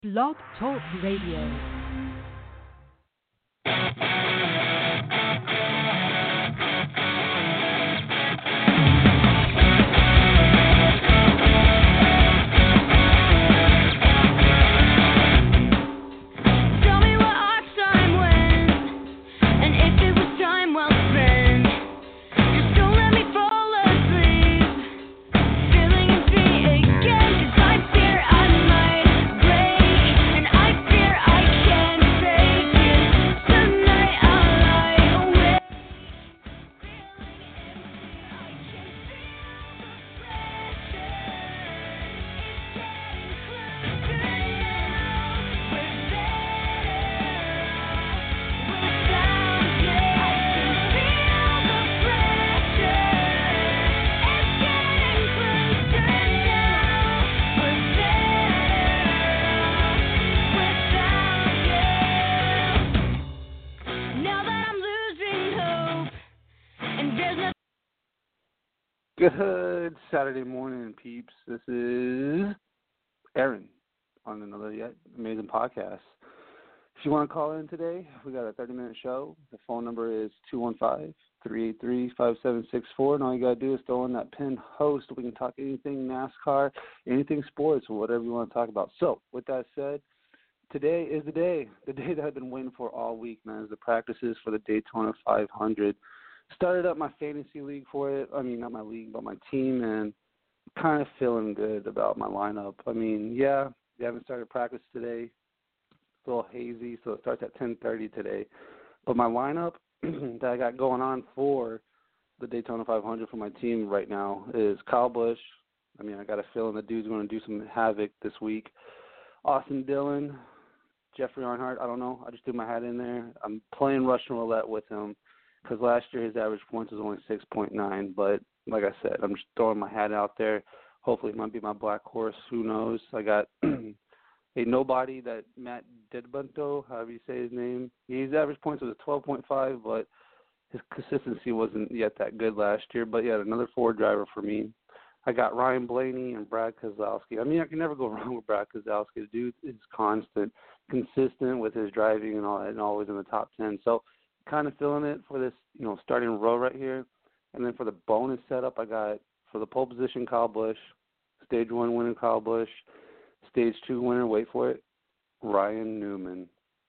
Blog Talk Radio. Good Saturday morning, peeps. This is Aaron on another yet amazing podcast. If you want to call in today, we got a 30-minute show. The phone number is 215-383-5764, and all you got to do is throw in that pin host. We can talk anything NASCAR, anything sports, or whatever you want to talk about. So, with that said, today is the day that I've been waiting for all week, man, is the practices for the Daytona 500. Started up my fantasy league for it. I mean, not my league, but my team, and kind of feeling good about my lineup. I mean, yeah, they haven't started practice today. It's a little hazy, so it starts at 10:30 today. But my lineup that I got going on for the Daytona 500 for my team right now is Kyle Busch. I mean, I got a feeling the dude's going to do some havoc this week. Austin Dillon, Jeffrey Earnhardt, I don't know. I just threw my hat in there. I'm playing Russian roulette with him, because last year his average points was only 6.9. But like I said, I'm just throwing my hat out there. Hopefully it might be my black horse. Who knows? I got a nobody that Matt Didbunto, however you say his name. His average points was 12.5, but his consistency wasn't yet that good last year. But yeah, another Ford driver for me. I got Ryan Blaney and Brad Keselowski. I mean, I can never go wrong with Brad Keselowski. The dude is constant, consistent with his driving and all that, and always in the top 10. So kind of feeling it for this, starting row right here. And then for the bonus setup, I got for the pole position, Kyle Busch, stage 1 winner, Kyle Busch, stage 2 winner, wait for it, Ryan Newman.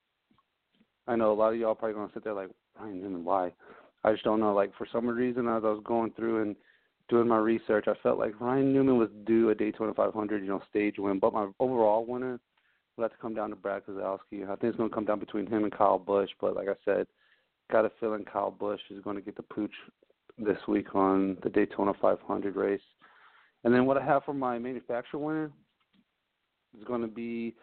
I know a lot of y'all probably going to sit there like, Ryan Newman, why? I just don't know. Like, for some reason, as I was going through and doing my research, I felt like Ryan Newman was due a Daytona 500, stage win. But my overall winner will have to come down to Brad Keselowski. I think it's going to come down between him and Kyle Busch. But like I said, got a feeling Kyle Busch is going to get the pooch this week on the Daytona 500 race. And then what I have for my manufacturer winner is going to be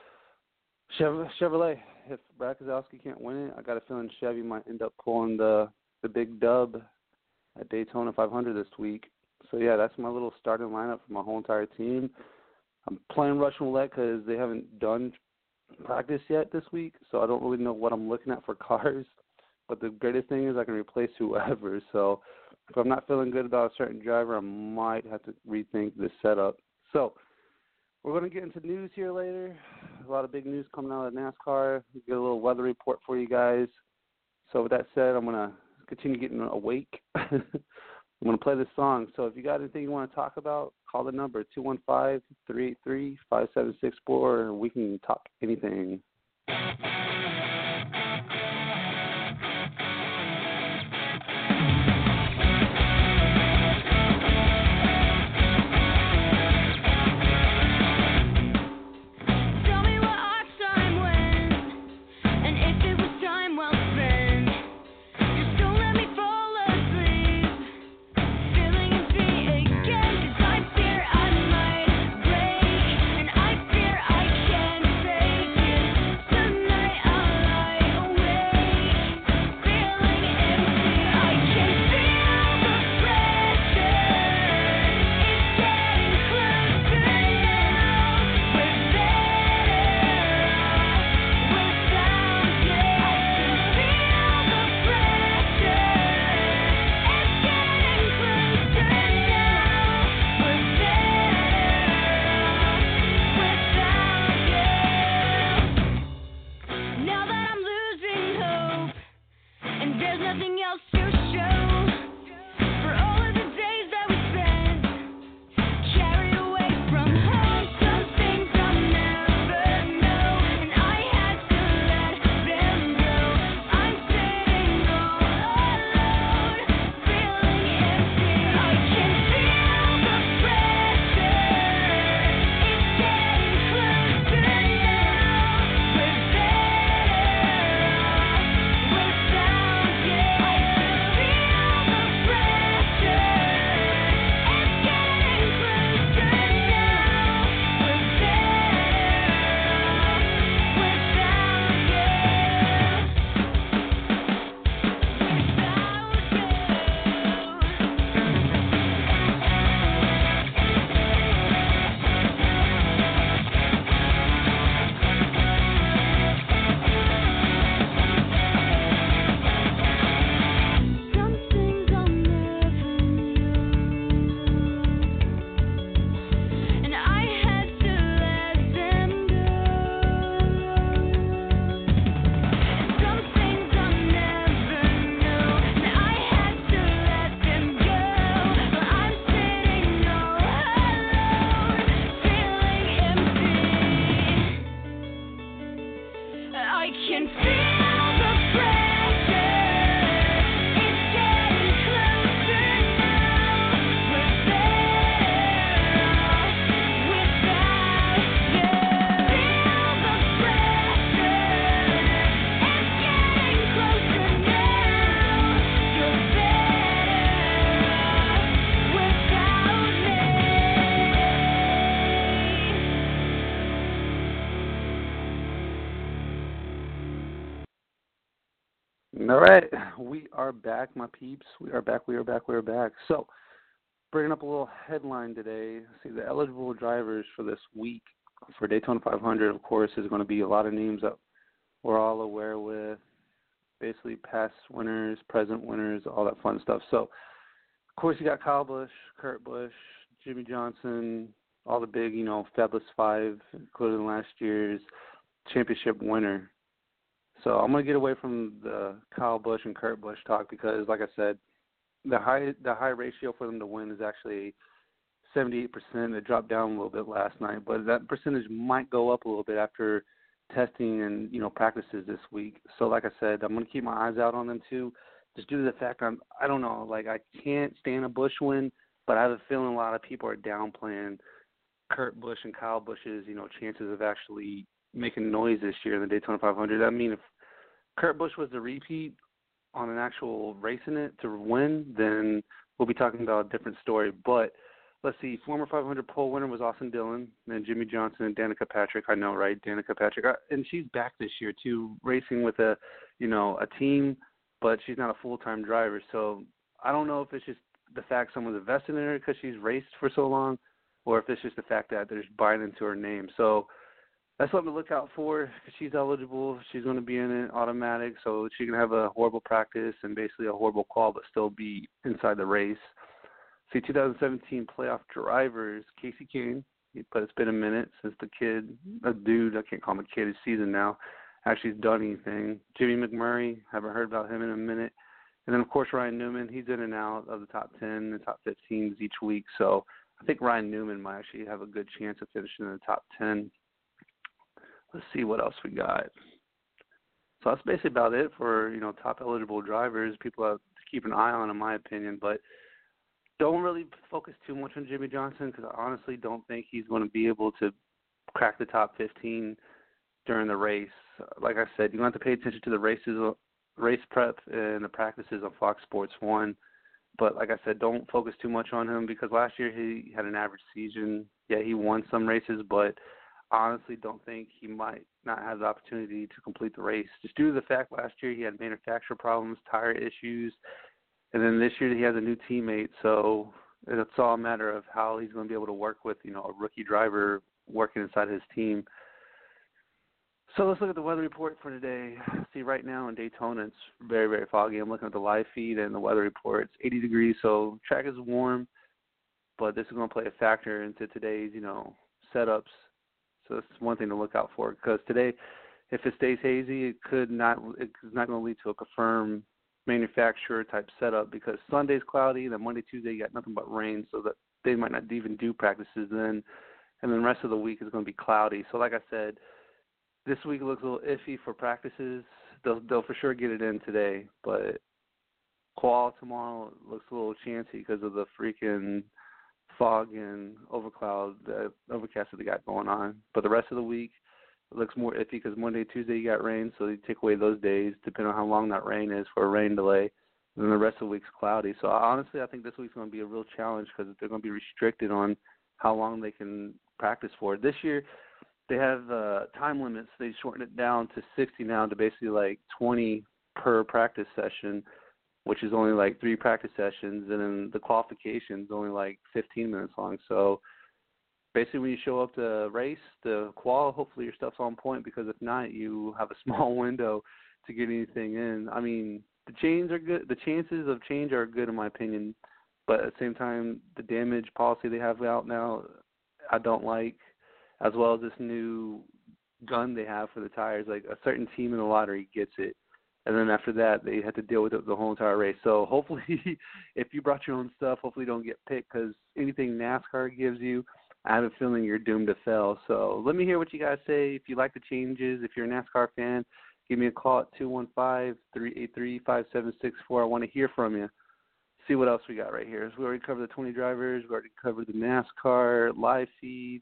Chevrolet. If Brad Keselowski can't win it, I got a feeling Chevy might end up pulling the big dub at Daytona 500 this week. So, yeah, that's my little starting lineup for my whole entire team. I'm playing Russian roulette because they haven't done practice yet this week, so I don't really know what I'm looking at for cars. But the greatest thing is I can replace whoever. So if I'm not feeling good about a certain driver, I might have to rethink this setup. So we're going to get into news here later. A lot of big news coming out of NASCAR. We'll get a little weather report for you guys. So with that said, I'm going to continue getting awake. I'm going to play this song. So if you got anything you want to talk about, call the number 215-383-5764, and we can talk anything. All right, we are back, my peeps. We are back. We are back. We are back. So, bringing up a little headline today. See, the eligible drivers for this week for Daytona 500, of course, is going to be a lot of names that we're all aware with. Basically, past winners, present winners, all that fun stuff. So, of course, you got Kyle Busch, Kurt Busch, Jimmy Johnson, all the big, Fabulous Five, including last year's championship winner. So I'm going to get away from the Kyle Busch and Kurt Busch talk because, like I said, the high ratio for them to win is actually 78%. It dropped down a little bit last night, but that percentage might go up a little bit after testing and practices this week. So, like I said, I'm going to keep my eyes out on them too, just due to the fact I don't know, like I can't stand a Busch win, but I have a feeling a lot of people are downplaying Kurt Busch and Kyle Busch's chances of actually making noise this year in the Daytona 500. I mean, if Kurt Busch was to repeat on an actual race in it to win, then we'll be talking about a different story. But let's see, former 500 pole winner was Austin Dillon, then Jimmy Johnson and Danica Patrick. I know, right? Danica Patrick, and she's back this year too, racing with a team, but she's not a full-time driver. So I don't know if it's just the fact someone's invested in her because she's raced for so long, or if it's just the fact that they're just buying into her name. So that's something to look out for. She's eligible. She's going to be in it automatic, so she can have a horrible practice and basically a horrible qual, but still be inside the race. See, 2017 playoff drivers, Casey Kane, but it's been a minute since the kid, a dude, I can't call him a kid, his season now, actually has done anything. Jimmy McMurray, haven't heard about him in a minute. And then, of course, Ryan Newman, he's in and out of the top 10 and top 15s each week. So I think Ryan Newman might actually have a good chance of finishing in the top 10. Let's see what else we got. So that's basically about it for, top eligible drivers, people to keep an eye on, in my opinion. But don't really focus too much on Jimmy Johnson because I honestly don't think he's going to be able to crack the top 15 during the race. Like I said, you're going to have to pay attention to the race prep and the practices on Fox Sports 1. But like I said, don't focus too much on him because last year he had an average season. Yeah, he won some races, but I honestly don't think he might not have the opportunity to complete the race. Just due to the fact last year he had manufacturer problems, tire issues, and then this year he has a new teammate. So it's all a matter of how he's going to be able to work with, a rookie driver working inside his team. So let's look at the weather report for today. See, right now in Daytona, it's very, very foggy. I'm looking at the live feed and the weather report. It's 80 degrees, so track is warm, but this is going to play a factor into today's, setups. So it's one thing to look out for because today, if it stays hazy, it's not going to lead to a confirmed manufacturer type setup because Sunday's cloudy, then Monday, Tuesday, you got nothing but rain, so that they might not even do practices then, and then the rest of the week is going to be cloudy. So like I said, this week looks a little iffy for practices. They'll for sure get it in today, but qual tomorrow looks a little chancy because of the freaking fog and overcast that they got going on. But the rest of the week it looks more iffy because Monday, Tuesday you got rain, so you take away those days depending on how long that rain is for a rain delay. And then the rest of the week's cloudy. So honestly, I think this week's going to be a real challenge because they're going to be restricted on how long they can practice for. This year, they have time limits. They shortened it down to 60 now to basically like 20 per practice session, which is only like 3 practice sessions, and then the qualification's only like 15 minutes long. So basically when you show up to race, the qual, hopefully your stuff's on point because if not, you have a small window to get anything in. I mean, the chains are good. The chances of change are good in my opinion, but at the same time, the damage policy they have out now, I don't like, as well as this new gun they have for the tires. Like a certain team in the lottery gets it, and then after that, they have to deal with it the whole entire race. So hopefully, if you brought your own stuff, hopefully you don't get picked because anything NASCAR gives you, I have a feeling you're doomed to fail. So let me hear what you guys say. If you like the changes, if you're a NASCAR fan, give me a call at 215-383-5764. I want to hear from you. See what else we got right here. So we already covered the 20 drivers. We already covered the NASCAR live feed.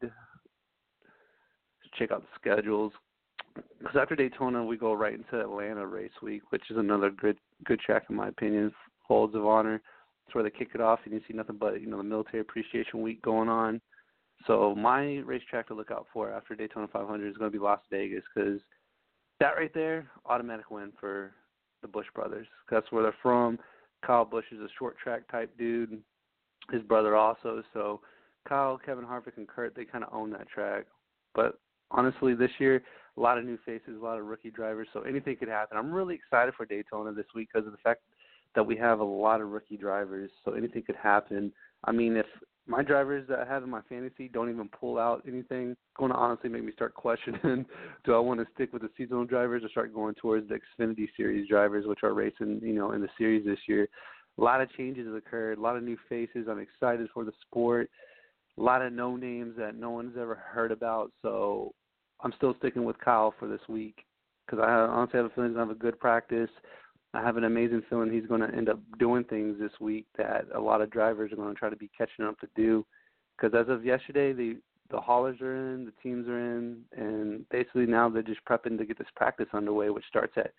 Check out the schedules. Because after Daytona, we go right into Atlanta race week, which is another good track in my opinion. Folds of Honor. That's where they kick it off, and you see nothing but the military appreciation week going on. So my racetrack to look out for after Daytona 500 is going to be Las Vegas because that right there, automatic win for the Busch brothers. That's where they're from. Kyle Busch is a short track type dude. His brother also. So Kyle, Kevin Harvick, and Kurt, they kind of own that track. But honestly, this year, a lot of new faces, a lot of rookie drivers, so anything could happen. I'm really excited for Daytona this week because of the fact that we have a lot of rookie drivers, so anything could happen. I mean, if my drivers that I have in my fantasy don't even pull out anything, it's going to honestly make me start questioning, do I want to stick with the seasonal drivers or start going towards the Xfinity Series drivers, which are racing, in the series this year. A lot of changes have occurred, a lot of new faces. I'm excited for the sport. A lot of no names that no one's ever heard about, so I'm still sticking with Kyle for this week because I honestly have a feeling he's going to have a good practice. I have an amazing feeling he's going to end up doing things this week that a lot of drivers are going to try to be catching up to do because as of yesterday, the haulers are in, the teams are in, and basically now they're just prepping to get this practice underway, which starts at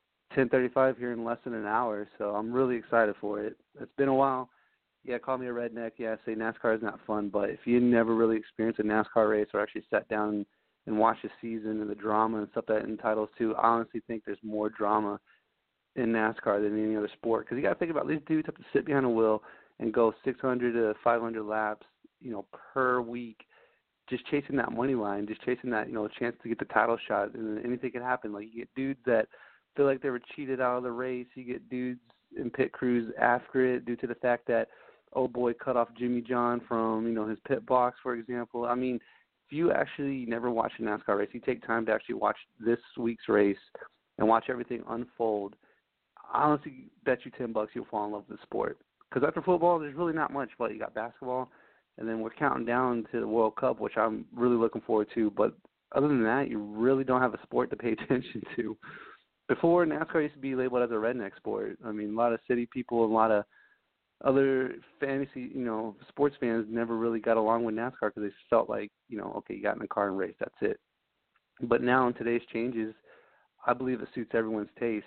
10:35 here in less than an hour, so I'm really excited for it. It's been a while. Yeah, call me a redneck. Yeah, say NASCAR is not fun, but if you never really experienced a NASCAR race or actually sat down and watched the season and the drama and stuff that entitles to, I honestly think there's more drama in NASCAR than any other sport because you got to think about these dudes have to sit behind a wheel and go 600 to 500 laps, per week, just chasing that money line, just chasing that, chance to get the title shot, and anything can happen. Like you get dudes that feel like they were cheated out of the race. You get dudes in pit crews after it due to the fact that old boy cut off Jimmy John from, his pit box, for example. I mean, if you actually never watch a NASCAR race, you take time to actually watch this week's race and watch everything unfold, I honestly bet you $10 you'll fall in love with the sport. Because after football, there's really not much. But you got basketball, and then we're counting down to the World Cup, which I'm really looking forward to. But other than that, you really don't have a sport to pay attention to. Before, NASCAR used to be labeled as a redneck sport. I mean, a lot of city people and a lot of other fantasy, sports fans never really got along with NASCAR because they felt like, okay, you got in the car and raced, that's it. But now in today's changes, I believe it suits everyone's taste.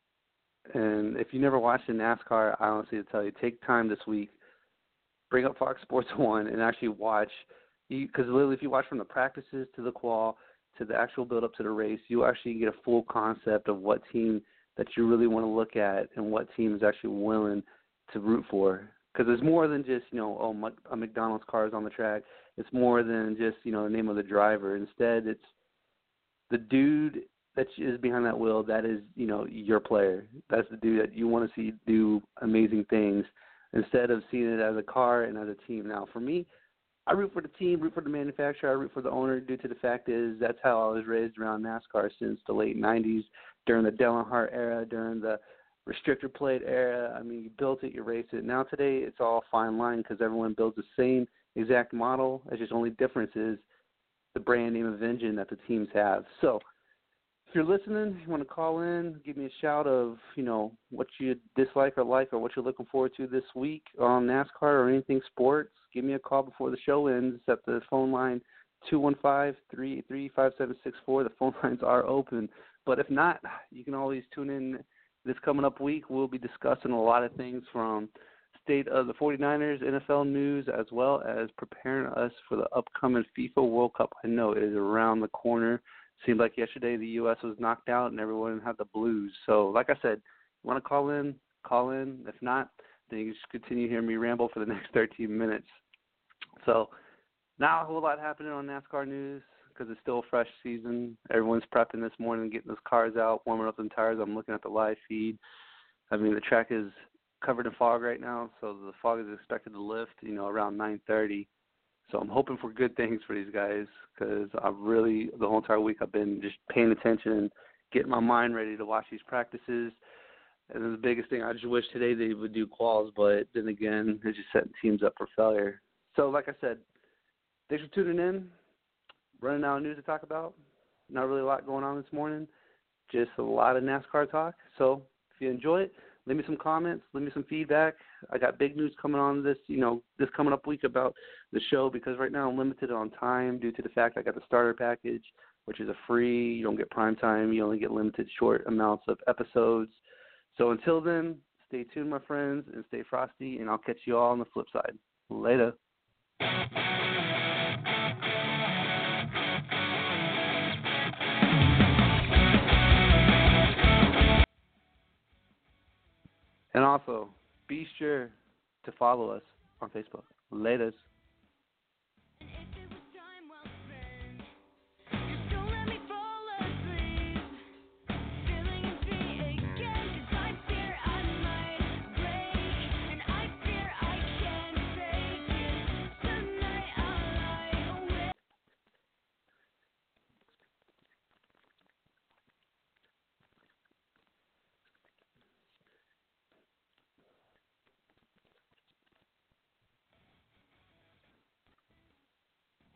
And if you never watched a NASCAR, I honestly tell you, take time this week, bring up Fox Sports 1 and actually watch. Because literally if you watch from the practices to the qual to the actual build-up to the race, you actually get a full concept of what team that you really want to look at and what team is actually willing to root for. Because there's more than just, a McDonald's car is on the track. It's more than just, the name of the driver. Instead, it's the dude that is behind that wheel, that is, your player. That's the dude that you want to see do amazing things instead of seeing it as a car and as a team. Now, for me, I root for the team, root for the manufacturer, I root for the owner due to the fact is that's how I was raised around NASCAR since the late 90s, during the Dale Earnhardt era, during the restrictor plate era. I mean, you built it, you raced it. Now today it's all fine line because everyone builds the same exact model. It's just only difference is the brand name of engine that the teams have. So if you're listening, you want to call in, give me a shout of, what you dislike or like or what you're looking forward to this week on NASCAR or anything sports, give me a call before the show ends at the phone line 215-383-5764. The phone lines are open. But if not, you can always tune in this coming up week. We'll be discussing a lot of things from state of the 49ers, NFL news, as well as preparing us for the upcoming FIFA World Cup. I know it is around the corner. Seemed like yesterday the U.S. was knocked out and everyone had the blues. So, like I said, you want to call in, call in. If not, then you just continue hearing me ramble for the next 13 minutes. So, not a whole lot happening on NASCAR news because it's still a fresh season. Everyone's prepping this morning, getting those cars out, warming up them tires. I'm looking at the live feed. I mean, the track is covered in fog right now, so the fog is expected to lift, around 9:30. So I'm hoping for good things for these guys because the whole entire week I've been just paying attention and getting my mind ready to watch these practices. And then the biggest thing, I just wish today they would do quals, but then again, they're just setting teams up for failure. So like I said, thanks for tuning in. Running out of news to talk about. Not really a lot going on this morning. Just a lot of NASCAR talk. So if you enjoy it, leave me some comments, leave me some feedback. I got big news coming on this coming up week about the show because right now I'm limited on time due to the fact I got the starter package, which is a free. You don't get prime time. You only get limited short amounts of episodes. So until then, stay tuned, my friends, and stay frosty, and I'll catch you all on the flip side. Later. And also, be sure to follow us on Facebook. Latest.